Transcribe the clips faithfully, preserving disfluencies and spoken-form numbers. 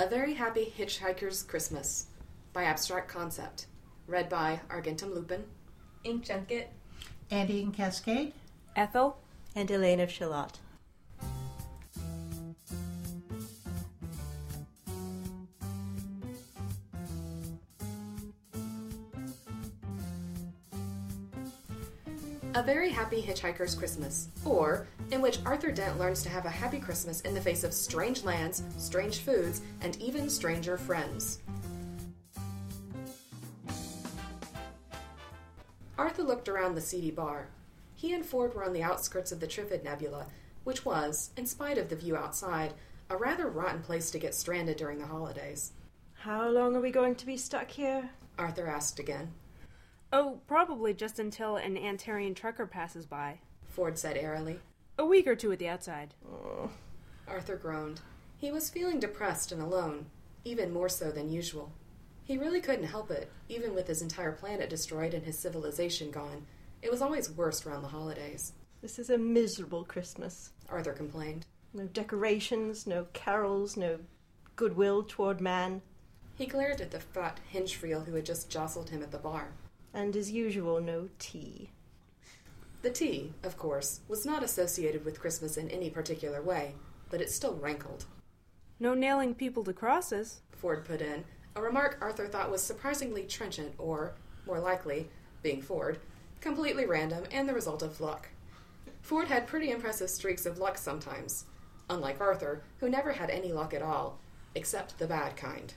A Very Happy Hitchhiker's Christmas by Abstract Concept. Read by Argentum Lupin, Ink Junket, Andy and Cascade, Ethel, and Elaine of Shalott. A Very Happy Hitchhiker's Christmas, or in which Arthur Dent learns to have a happy Christmas in the face of strange lands, strange foods, and even stranger friends. Arthur looked around the seedy bar. He and Ford were on the outskirts of the Trifid Nebula, which was, in spite of the view outside, a rather rotten place to get stranded during the holidays. How long are we going to be stuck here? Arthur asked again. Oh, probably just until an Antarian trucker passes by, Ford said airily. A week or two at the outside. Oh. Arthur groaned. He was feeling depressed and alone, even more so than usual. He really couldn't help it, even with his entire planet destroyed and his civilization gone. It was always worse around the holidays. This is a miserable Christmas. Arthur complained. No decorations, no carols, no goodwill toward man. He glared at the fat Hinchfield who had just jostled him at the bar. And as usual, no tea. The tea, of course, was not associated with Christmas in any particular way, but it still rankled. No nailing people to crosses, Ford put in, a remark Arthur thought was surprisingly trenchant or, more likely, being Ford, completely random and the result of luck. Ford had pretty impressive streaks of luck sometimes, unlike Arthur, who never had any luck at all, except the bad kind.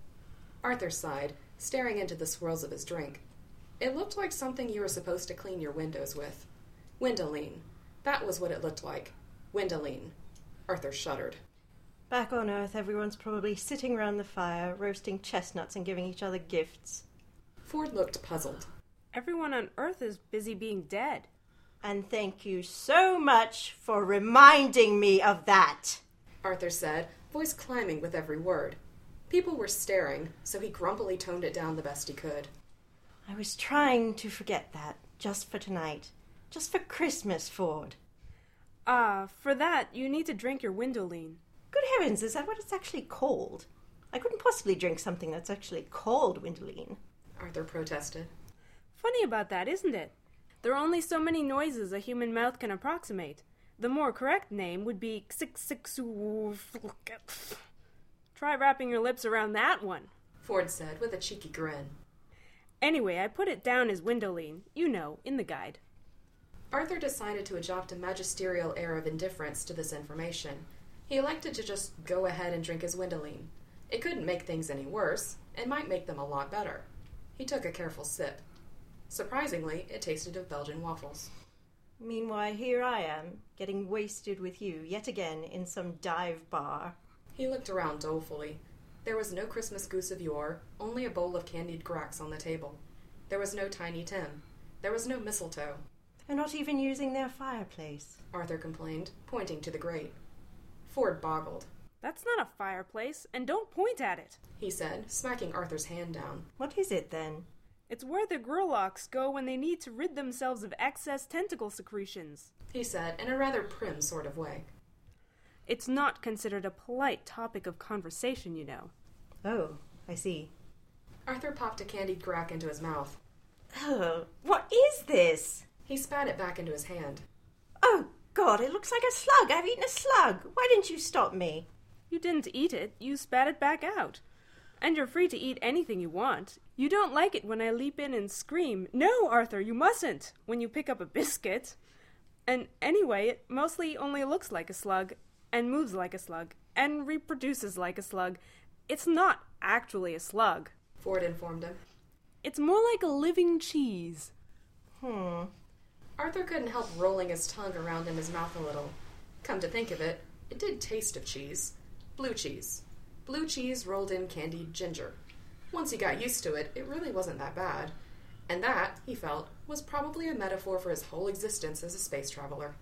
Arthur sighed, staring into the swirls of his drink. It looked like something you were supposed to clean your windows with. Windoline. That was what it looked like. Windoline. Arthur shuddered. Back on Earth, everyone's probably sitting around the fire, roasting chestnuts and giving each other gifts. Ford looked puzzled. Everyone on Earth is busy being dead. And thank you so much for reminding me of that, Arthur said, voice climbing with every word. People were staring, so he grumpily toned it down the best he could. I was trying to forget that, just for tonight. Just for Christmas, Ford. Ah, uh, for that, you need to drink your Windoline. Good heavens, is that what it's actually called? I couldn't possibly drink something that's actually called Windoline. Arthur protested. Funny about that, isn't it? There are only so many noises a human mouth can approximate. The more correct name would be Xixixu. Try wrapping your lips around that one, Ford said with a cheeky grin. Anyway, I put it down as Windoline, you know, in the guide. Arthur decided to adopt a magisterial air of indifference to this information. He elected to just go ahead and drink his Windoline. It couldn't make things any worse, and might make them a lot better. He took a careful sip. Surprisingly, it tasted of Belgian waffles. Meanwhile, here I am, getting wasted with you, yet again, in some dive bar. He looked around dolefully. There was no Christmas goose of yore, only a bowl of candied grax on the table. There was no Tiny Tim. There was no mistletoe. They're not even using their fireplace, Arthur complained, pointing to the grate. Ford boggled. That's not a fireplace, and don't point at it, he said, smacking Arthur's hand down. What is it, then? It's where the Gurlocs go when they need to rid themselves of excess tentacle secretions, he said, in a rather prim sort of way. It's not considered a polite topic of conversation, you know. Oh, I see. Arthur popped a candied grack into his mouth. Oh, what is this? He spat it back into his hand. Oh, God, it looks like a slug. I've eaten a slug. Why didn't you stop me? You didn't eat it. You spat it back out. And you're free to eat anything you want. You don't like it when I leap in and scream, "No, Arthur, you mustn't," when you pick up a biscuit. And anyway, it mostly only looks like a slug, and moves like a slug, and reproduces like a slug. It's not actually a slug, Ford informed him. It's more like a living cheese. Hmm. Arthur couldn't help rolling his tongue around in his mouth a little. Come to think of it, it did taste of cheese. Blue cheese. Blue cheese rolled in candied ginger. Once he got used to it, it really wasn't that bad. And that, he felt, was probably a metaphor for his whole existence as a space traveler.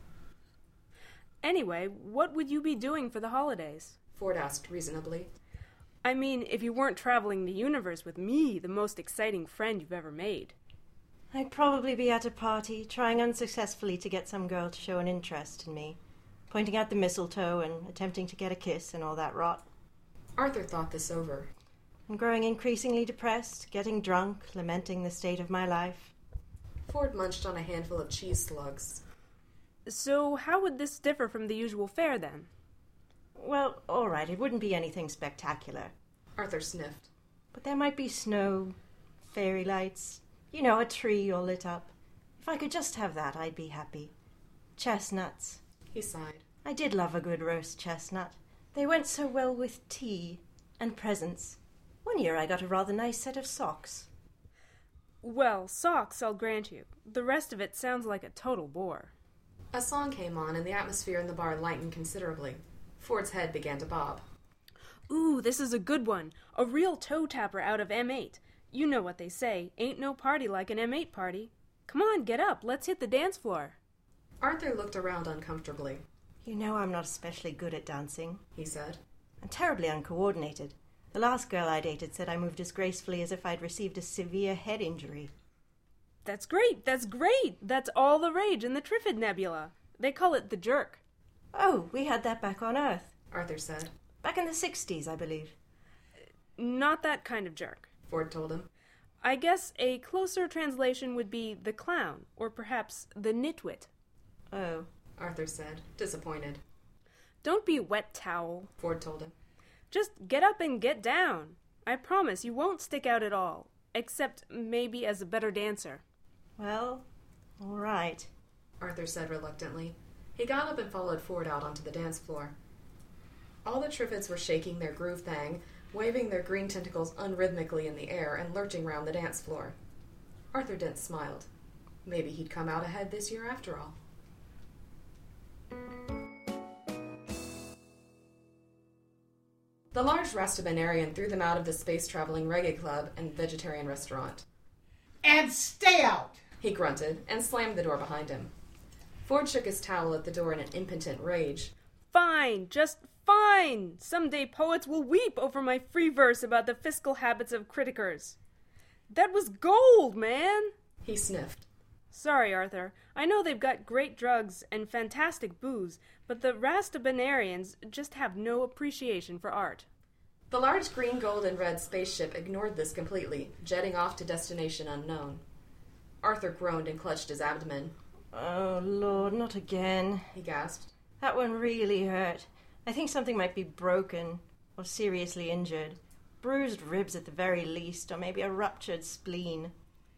Anyway, what would you be doing for the holidays? Ford asked reasonably. I mean, if you weren't traveling the universe with me, the most exciting friend you've ever made. I'd probably be at a party, trying unsuccessfully to get some girl to show an interest in me, pointing out the mistletoe and attempting to get a kiss and all that rot. Arthur thought this over. I'm growing increasingly depressed, getting drunk, lamenting the state of my life. Ford munched on a handful of cheese slugs. So how would this differ from the usual fare, then? Well, all right, it wouldn't be anything spectacular. Arthur sniffed. But there might be snow, fairy lights, you know, a tree all lit up. If I could just have that, I'd be happy. Chestnuts. He sighed. I did love a good roast chestnut. They went so well with tea and presents. One year I got a rather nice set of socks. Well, socks, I'll grant you. The rest of it sounds like a total bore. A song came on, and the atmosphere in the bar lightened considerably. Ford's head began to bob. Ooh, this is a good one. A real toe tapper out of M eight. You know what they say, ain't no party like an M eight party. Come on, get up, let's hit the dance floor. Arthur looked around uncomfortably. You know I'm not especially good at dancing, he said. I'm terribly uncoordinated. The last girl I dated said I moved as gracefully as if I'd received a severe head injury. That's great, that's great! That's all the rage in the Trifid Nebula. They call it the jerk. Oh, we had that back on Earth. Arthur said. Back in the sixties, I believe. Not that kind of jerk, Ford told him. I guess a closer translation would be the clown, or perhaps the nitwit. Oh, Arthur said, disappointed. Don't be a wet towel, Ford told him. Just get up and get down. I promise you won't stick out at all, except maybe as a better dancer. well, all right. Arthur said reluctantly. He got up and followed Ford out onto the dance floor. All the Triffids were shaking their groove thang, waving their green tentacles unrhythmically in the air and lurching round the dance floor. Arthur Dent smiled. Maybe he'd come out ahead this year after all. The large Rastabanarian threw them out of the space-traveling reggae club and vegetarian restaurant. And stay out! He grunted and slammed the door behind him. Ford shook his towel at the door in an impotent rage. Fine, just fine! Someday poets will weep over my free verse about the fiscal habits of criticers. That was gold, man! He sniffed. Sorry, Arthur. I know they've got great drugs and fantastic booze, but the Rastabanarians just have no appreciation for art. The large green, gold, and red spaceship ignored this completely, jetting off to destination unknown. Arthur groaned and clutched his abdomen. Oh, Lord, not again. He gasped. That one really hurt. I think something might be broken or seriously injured. Bruised ribs at the very least, or maybe a ruptured spleen.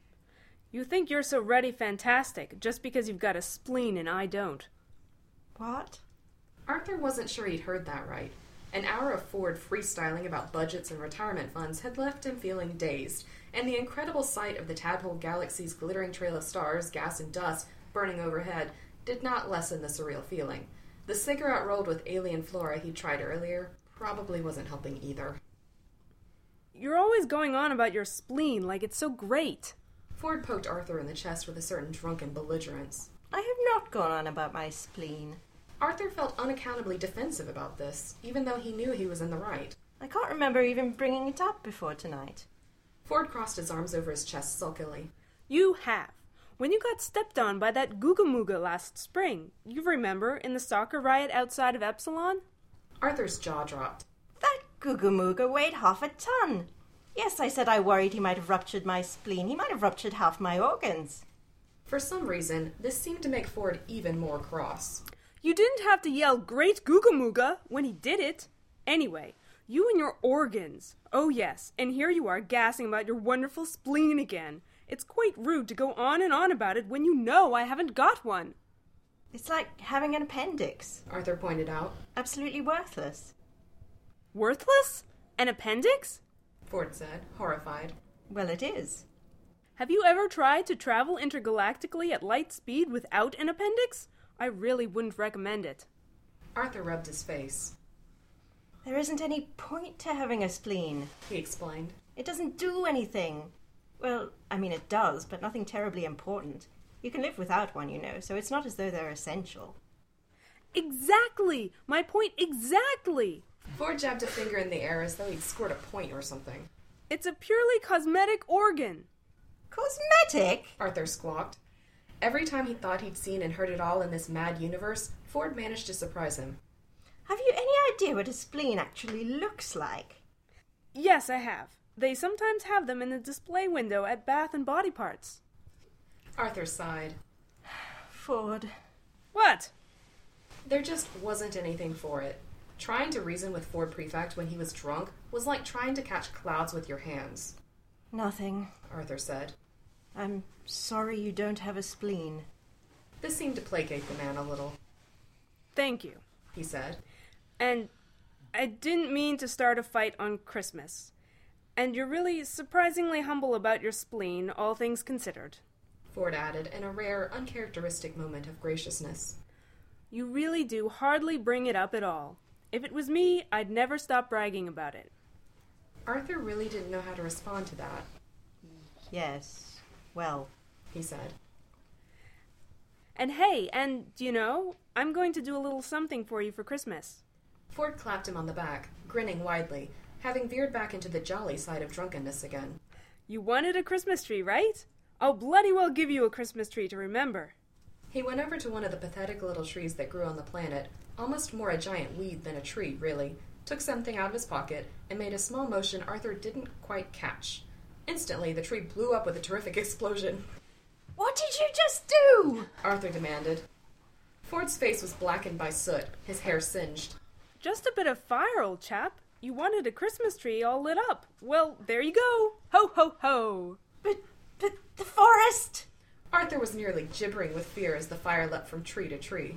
You think you're so ready fantastic just because you've got a spleen and I don't. What? Arthur wasn't sure he'd heard that right. An hour of Ford freestyling about budgets and retirement funds had left him feeling dazed, and the incredible sight of the Tadpole Galaxy's glittering trail of stars, gas, and dust burning overhead did not lessen the surreal feeling. The cigarette rolled with alien flora he'd tried earlier probably wasn't helping either. You're always going on about your spleen like it's so great. Ford poked Arthur in the chest with a certain drunken belligerence. I have not gone on about my spleen. Arthur felt unaccountably defensive about this, even though he knew he was in the right. I can't remember even bringing it up before tonight. Ford crossed his arms over his chest sulkily. You have. When you got stepped on by that Googa last spring, you remember, in the soccer riot outside of Epsilon? Arthur's jaw dropped. That Googa weighed half a ton. Yes, I said I worried he might have ruptured my spleen. He might have ruptured half my organs. For some reason, this seemed to make Ford even more cross. You didn't have to yell, "Great Googa when he did it. Anyway, you and your organs. Oh yes, and here you are gassing about your wonderful spleen again. It's quite rude to go on and on about it when you know I haven't got one. It's like having an appendix. Arthur pointed out. Absolutely worthless. Worthless? An appendix? Ford said, horrified. Well, it is. Have you ever tried to travel intergalactically at light speed without an appendix? I really wouldn't recommend it. Arthur rubbed his face. There isn't any point to having a spleen, he explained. It doesn't do anything. Well, I mean, it does, but nothing terribly important. You can live without one, you know, so it's not as though they're essential. Exactly! My point exactly! Ford jabbed a finger in the air as though he'd scored a point or something. It's a purely cosmetic organ. Cosmetic? Arthur squawked. Every time he thought he'd seen and heard it all in this mad universe, Ford managed to surprise him. Have you any idea what a spleen actually looks like? Yes, I have. They sometimes have them in the display window at Bath and Body Parts. Arthur sighed. Ford. What? There just wasn't anything for it. Trying to reason with Ford Prefect when he was drunk was like trying to catch clouds with your hands. Nothing. Arthur said. I'm sorry you don't have a spleen. This seemed to placate the man a little. Thank you, he said. And I didn't mean to start a fight on Christmas. And you're really surprisingly humble about your spleen, all things considered. Ford added in a rare, uncharacteristic moment of graciousness. You really do hardly bring it up at all. If it was me, I'd never stop bragging about it. Arthur really didn't know how to respond to that. Yes, well, he said. And hey, and, you know, I'm going to do a little something for you for Christmas. Ford clapped him on the back, grinning widely, having veered back into the jolly side of drunkenness again. You wanted a Christmas tree, right? I'll bloody well give you a Christmas tree to remember. He went over to one of the pathetic little trees that grew on the planet, almost more a giant weed than a tree, really, took something out of his pocket, and made a small motion Arthur didn't quite catch. Instantly, the tree blew up with a terrific explosion. What did you just do? Arthur demanded. Ford's face was blackened by soot, his hair singed. Just a bit of fire, old chap. You wanted a Christmas tree all lit up. Well, there you go. Ho, ho, ho. But, but the forest... Arthur was nearly gibbering with fear as the fire leapt from tree to tree.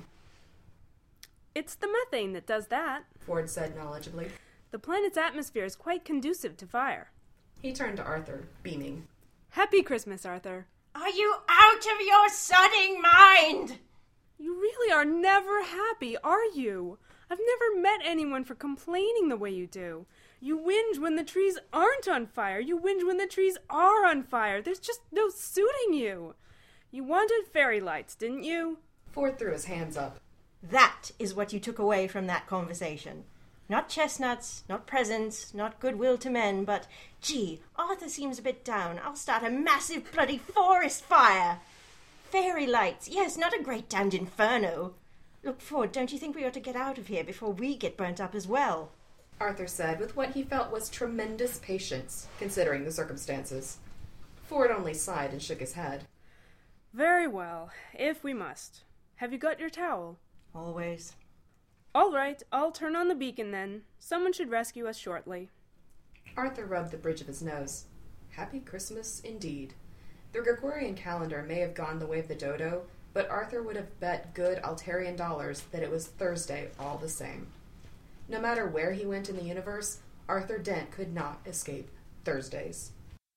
It's the methane that does that, Ford said knowledgeably. The planet's atmosphere is quite conducive to fire. He turned to Arthur, beaming. Happy Christmas, Arthur. Are you out of your sodding mind? You really are never happy, are you? I've never met anyone for complaining the way you do. You whinge when the trees aren't on fire. You whinge when the trees are on fire. There's just no suiting you. You wanted fairy lights, didn't you? Ford threw his hands up. That is what you took away from that conversation. Not chestnuts, not presents, not goodwill to men, but, gee, Arthur seems a bit down. I'll start a massive bloody forest fire. Fairy lights, yes, not a great damned inferno. Look, Ford, don't you think we ought to get out of here before we get burnt up as well? Arthur said with what he felt was tremendous patience, considering the circumstances. Ford only sighed and shook his head. Very well, if we must. Have you got your towel? Always. All right, I'll turn on the beacon then. Someone should rescue us shortly. Arthur rubbed the bridge of his nose. Happy Christmas indeed. The Gregorian calendar may have gone the way of the dodo, but Arthur would have bet good Altarian dollars that it was Thursday all the same. No matter where he went in the universe, Arthur Dent could not escape Thursdays.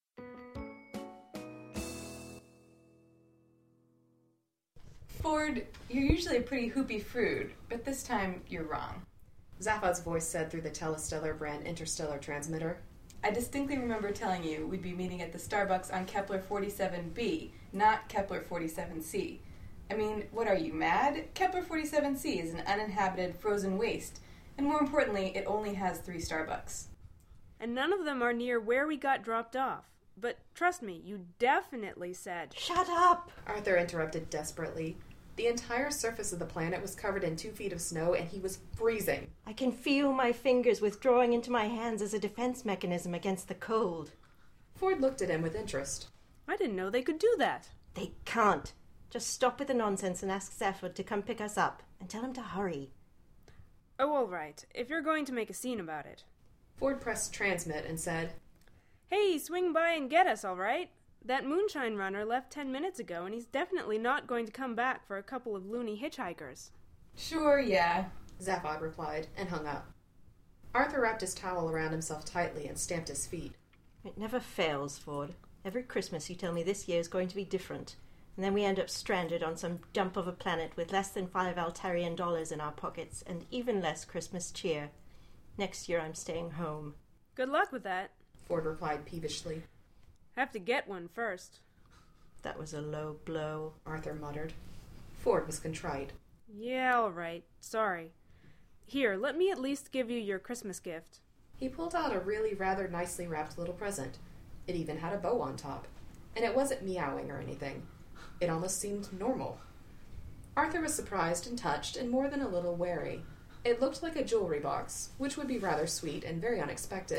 Ford, you're usually a pretty hoopy fruit, but this time you're wrong. Zaphod's voice said through the Telestellar brand interstellar transmitter. I distinctly remember telling you we'd be meeting at the Starbucks on Kepler forty-seven b, not Kepler forty-seven c. I mean, what are you, mad? Kepler forty-seven c is an uninhabited frozen waste, and more importantly, it only has three Starbucks. And none of them are near where we got dropped off. But trust me, you definitely said... Shut up! Arthur interrupted desperately. The entire surface of the planet was covered in two feet of snow, and he was freezing. I can feel my fingers withdrawing into my hands as a defense mechanism against the cold. Ford looked at him with interest. I didn't know they could do that. They can't. Just stop with the nonsense and ask Zaphod to come pick us up, and tell him to hurry. Oh, all right, if you're going to make a scene about it. Ford pressed transmit and said, Hey, swing by and get us, all right? That moonshine runner left ten minutes ago, and he's definitely not going to come back for a couple of loony hitchhikers. Sure, yeah, Zaphod replied, and hung up. Arthur wrapped his towel around himself tightly and stamped his feet. It never fails, Ford. Every Christmas you tell me this year is going to be different, and then we end up stranded on some dump of a planet with less than five Altarian dollars in our pockets and even less Christmas cheer. Next year I'm staying home. Good luck with that, Ford replied peevishly. Have to get one first. That was a low blow, Arthur muttered. Ford was contrite. Yeah, all right. Sorry. Here, let me at least give you your Christmas gift. He pulled out a really rather nicely wrapped little present. It even had a bow on top. And it wasn't meowing or anything. It almost seemed normal. Arthur was surprised and touched and more than a little wary. It looked like a jewelry box, which would be rather sweet and very unexpected,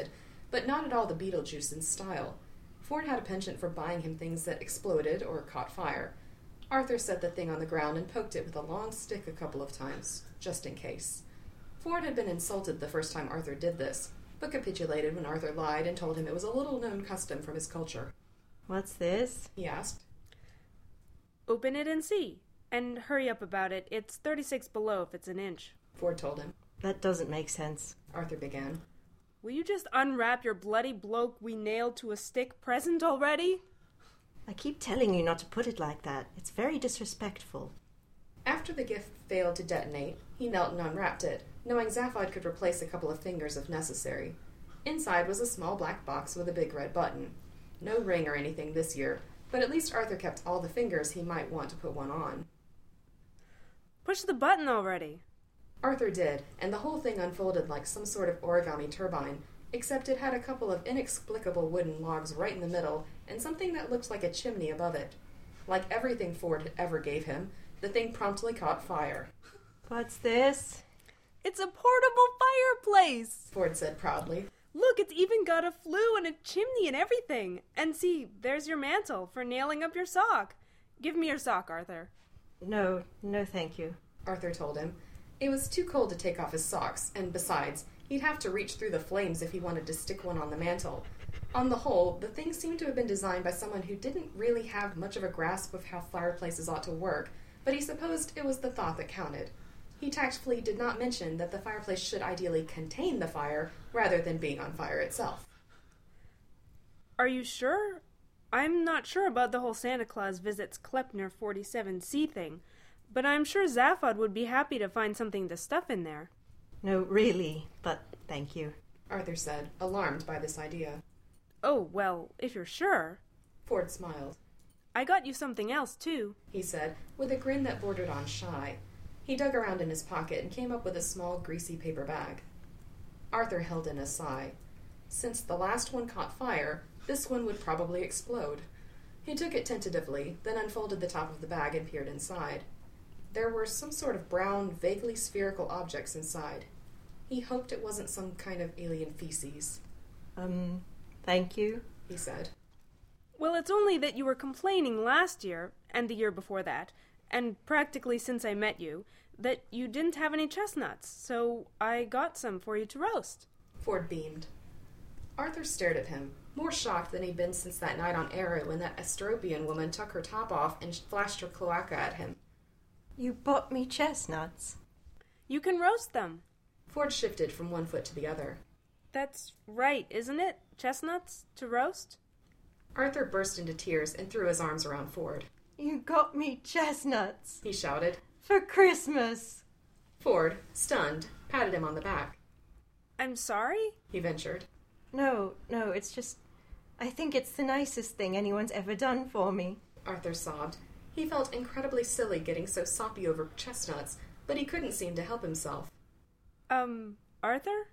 but not at all the Beetlejuice in style. Ford had a penchant for buying him things that exploded or caught fire. Arthur set the thing on the ground and poked it with a long stick a couple of times, just in case. Ford had been insulted the first time Arthur did this, but capitulated when Arthur lied and told him it was a little-known custom from his culture. What's this? He asked. Open it and see. And hurry up about it. It's thirty-six below if it's an inch. Ford told him. That doesn't make sense. Arthur began. Will you just unwrap your bloody bloke we nailed to a stick present already? I keep telling you not to put it like that. It's very disrespectful. After the gift failed to detonate, he knelt and unwrapped it, knowing Zaphod could replace a couple of fingers if necessary. Inside was a small black box with a big red button. No ring or anything this year, but at least Arthur kept all the fingers he might want to put one on. Push the button already. Arthur did, and the whole thing unfolded like some sort of origami turbine, except it had a couple of inexplicable wooden logs right in the middle and something that looked like a chimney above it. Like everything Ford ever gave him, the thing promptly caught fire. What's this? It's a portable fireplace! Ford said proudly. Look, it's even got a flue and a chimney and everything. And see, there's your mantle for nailing up your sock. Give me your sock, Arthur. No, no thank you. Arthur told him. It was too cold to take off his socks, and besides, he'd have to reach through the flames if he wanted to stick one on the mantle. On the whole, the thing seemed to have been designed by someone who didn't really have much of a grasp of how fireplaces ought to work, but he supposed it was the thought that counted. He tactfully did not mention that the fireplace should ideally contain the fire, rather than being on fire itself. Are you sure? I'm not sure about the whole Santa Claus visits Klepner forty-seven C thing, but I'm sure Zaphod would be happy to find something to stuff in there. No, really, but thank you. Arthur said, alarmed by this idea. Oh, well, if you're sure. Ford smiled. I got you something else, too, he said, with a grin that bordered on shy. He dug around in his pocket and came up with a small, greasy paper bag. Arthur held in a sigh. Since the last one caught fire, this one would probably explode. He took it tentatively, then unfolded the top of the bag and peered inside. There were some sort of brown, vaguely spherical objects inside. He hoped it wasn't some kind of alien feces. Um, thank you, he said. Well, it's only that you were complaining last year, and the year before that, and practically since I met you, that you didn't have any chestnuts, so I got some for you to roast. Ford beamed. Arthur stared at him, more shocked than he'd been since that night on Arrow when that Estropian woman took her top off and flashed her cloaca at him. You bought me chestnuts. You can roast them. Ford shifted from one foot to the other. That's right, isn't it? Chestnuts to roast? Arthur burst into tears and threw his arms around Ford. You got me chestnuts. He shouted. For Christmas. Ford, stunned, patted him on the back. I'm sorry? He ventured. No, no, it's just... I think it's the nicest thing anyone's ever done for me. Arthur sobbed. He felt incredibly silly getting so soppy over chestnuts, but he couldn't seem to help himself. Um, Arthur?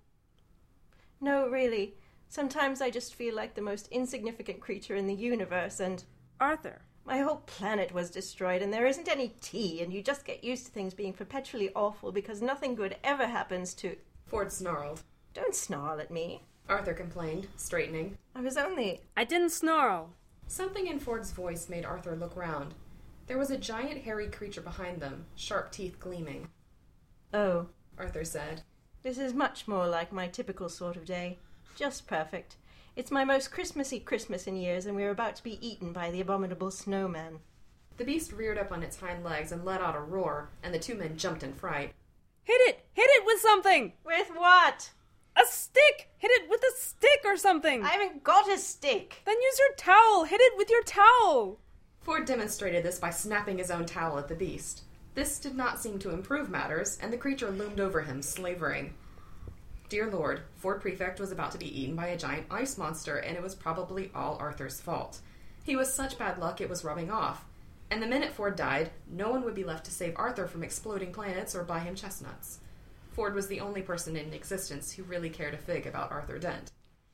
No, really. Sometimes I just feel like the most insignificant creature in the universe, and... Arthur. My whole planet was destroyed, and there isn't any tea, and you just get used to things being perpetually awful because nothing good ever happens to... Ford snarled. Don't snarl at me. Arthur complained, straightening. I was only... I didn't snarl. Something in Ford's voice made Arthur look round. There was a giant hairy creature behind them, sharp teeth gleaming. Oh. Arthur said. This is much more like my typical sort of day. Just perfect. It's my most Christmassy Christmas in years, and we're about to be eaten by the abominable snowman. The beast reared up on its hind legs and let out a roar, and the two men jumped in fright. Hit it! Hit it with something! With what? A stick! Hit it with a stick or something! I haven't got a stick! Then use your towel! Hit it with your towel! Ford demonstrated this by snapping his own towel at the beast. This did not seem to improve matters, and the creature loomed over him, slavering. Dear Lord, Ford Prefect was about to be eaten by a giant ice monster, and it was probably all Arthur's fault. He was such bad luck it was rubbing off. And the minute Ford died, no one would be left to save Arthur from exploding planets or buy him chestnuts. Ford was the only person in existence who really cared a fig about Arthur Dent.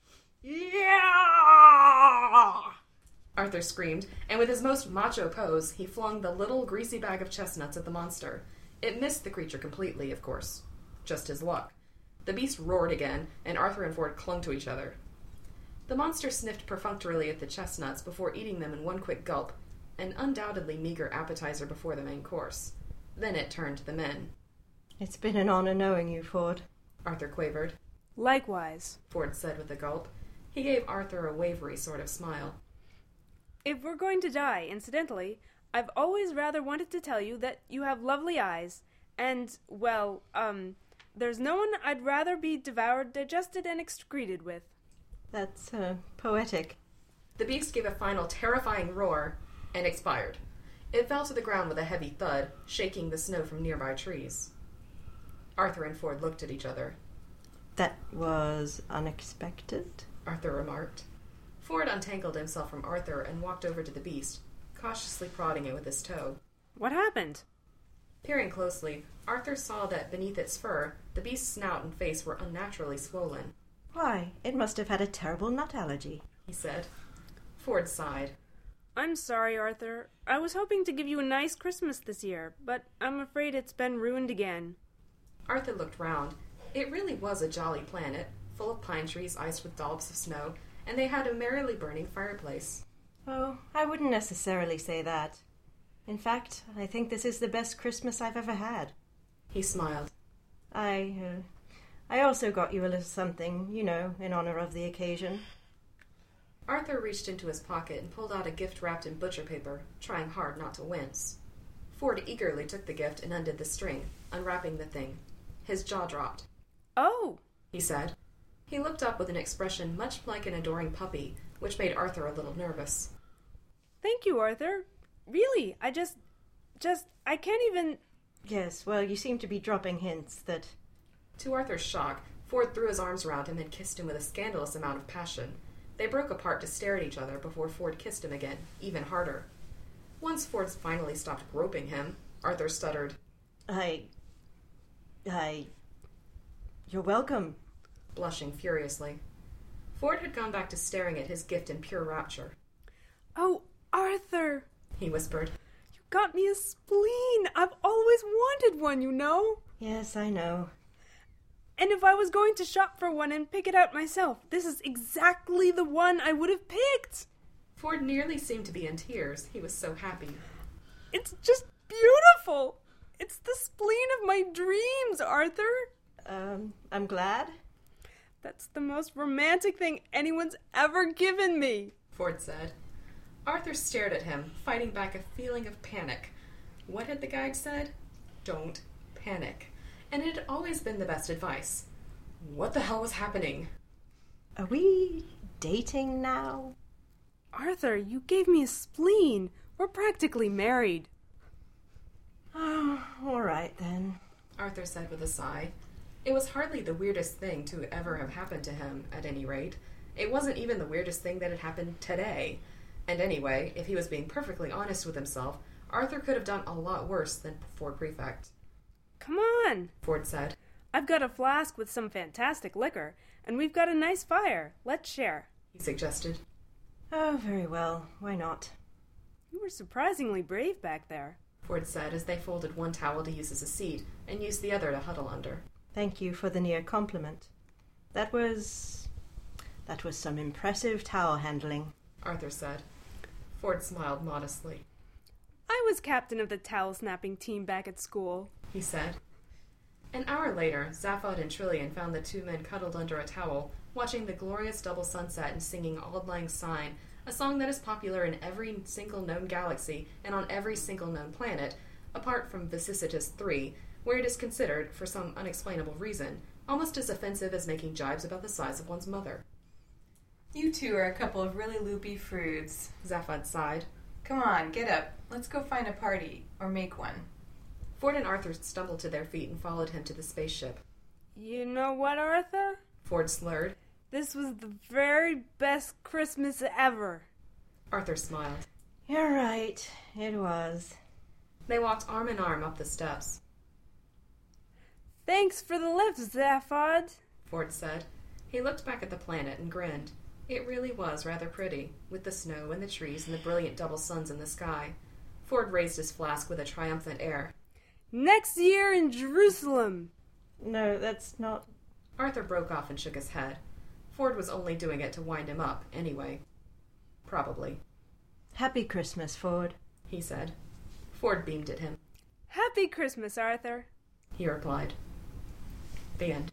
Yeah! Arthur screamed, and with his most macho pose, he flung the little greasy bag of chestnuts at the monster. It missed the creature completely, of course. Just his luck. The beast roared again, and Arthur and Ford clung to each other. The monster sniffed perfunctorily at the chestnuts before eating them in one quick gulp, an undoubtedly meager appetizer before the main course. Then it turned to the men. It's been an honor knowing you, Ford. Arthur quavered. Likewise. Ford said with a gulp. He gave Arthur a wavery sort of smile. If we're going to die, incidentally, I've always rather wanted to tell you that you have lovely eyes, and, well, um, there's no one I'd rather be devoured, digested, and excreted with. That's, uh, poetic. The beast gave a final terrifying roar and expired. It fell to the ground with a heavy thud, shaking the snow from nearby trees. Arthur and Ford looked at each other. That was unexpected, Arthur remarked. Ford untangled himself from Arthur and walked over to the beast, cautiously prodding it with his toe. What happened? Peering closely, Arthur saw that beneath its fur, the beast's snout and face were unnaturally swollen. Why, it must have had a terrible nut allergy, he said. Ford sighed. I'm sorry, Arthur. I was hoping to give you a nice Christmas this year, but I'm afraid it's been ruined again. Arthur looked round. It really was a jolly planet, full of pine trees iced with dollops of snow, and they had a merrily burning fireplace. Oh, I wouldn't necessarily say that. In fact, I think this is the best Christmas I've ever had. He smiled. I, uh, I also got you a little something, you know, in honor of the occasion. Arthur reached into his pocket and pulled out a gift wrapped in butcher paper, trying hard not to wince. Ford eagerly took the gift and undid the string, unwrapping the thing. His jaw dropped. Oh, he said. He looked up with an expression much like an adoring puppy, which made Arthur a little nervous. Thank you, Arthur. Really, I just... just... I can't even... Yes, well, you seem to be dropping hints that... To Arthur's shock, Ford threw his arms around him and kissed him with a scandalous amount of passion. They broke apart to stare at each other before Ford kissed him again, even harder. Once Ford finally stopped groping him, Arthur stuttered. I... I... You're welcome. Blushing furiously. Ford had gone back to staring at his gift in pure rapture. Oh, Arthur, he whispered. You got me a spleen. I've always wanted one, you know. Yes, I know. And if I was going to shop for one and pick it out myself, this is exactly the one I would have picked. Ford nearly seemed to be in tears. He was so happy. It's just beautiful. It's the spleen of my dreams, Arthur. Um, I'm glad. That's the most romantic thing anyone's ever given me, Ford said. Arthur stared at him, fighting back a feeling of panic. What had the guide said? Don't panic. And it had always been the best advice. What the hell was happening? Are we dating now? Arthur, you gave me a spleen. We're practically married. Oh, all right then, Arthur said with a sigh. It was hardly the weirdest thing to ever have happened to him, at any rate. It wasn't even the weirdest thing that had happened today. And anyway, if he was being perfectly honest with himself, Arthur could have done a lot worse than Ford Prefect. Come on, Ford said. I've got a flask with some fantastic liquor, and we've got a nice fire. Let's share, he suggested. Oh, very well. Why not? You were surprisingly brave back there, Ford said as they folded one towel to use as a seat and used the other to huddle under. Thank you for the near compliment. That was... that was some impressive towel handling, Arthur said. Ford smiled modestly. I was captain of the towel-snapping team back at school, he said. An hour later, Zaphod and Trillian found the two men cuddled under a towel, watching the glorious double sunset and singing Auld Lang Syne, a song that is popular in every single known galaxy and on every single known planet, apart from Vicissitude three, where it is considered, for some unexplainable reason, almost as offensive as making jibes about the size of one's mother. You two are a couple of really loopy froods. Zaphod sighed. Come on, get up. Let's go find a party, or make one. Ford and Arthur stumbled to their feet and followed him to the spaceship. You know what, Arthur? Ford slurred. This was the very best Christmas ever. Arthur smiled. You're right. It was. They walked arm in arm up the steps. Thanks for the lift, Zaphod, Ford said. He looked back at the planet and grinned. It really was rather pretty, with the snow and the trees and the brilliant double suns in the sky. Ford raised his flask with a triumphant air. Next year in Jerusalem. No, that's not... Arthur broke off and shook his head. Ford was only doing it to wind him up, anyway. Probably, Happy Christmas, Ford. he said. Ford beamed at him. Happy Christmas, Arthur. He replied. The end.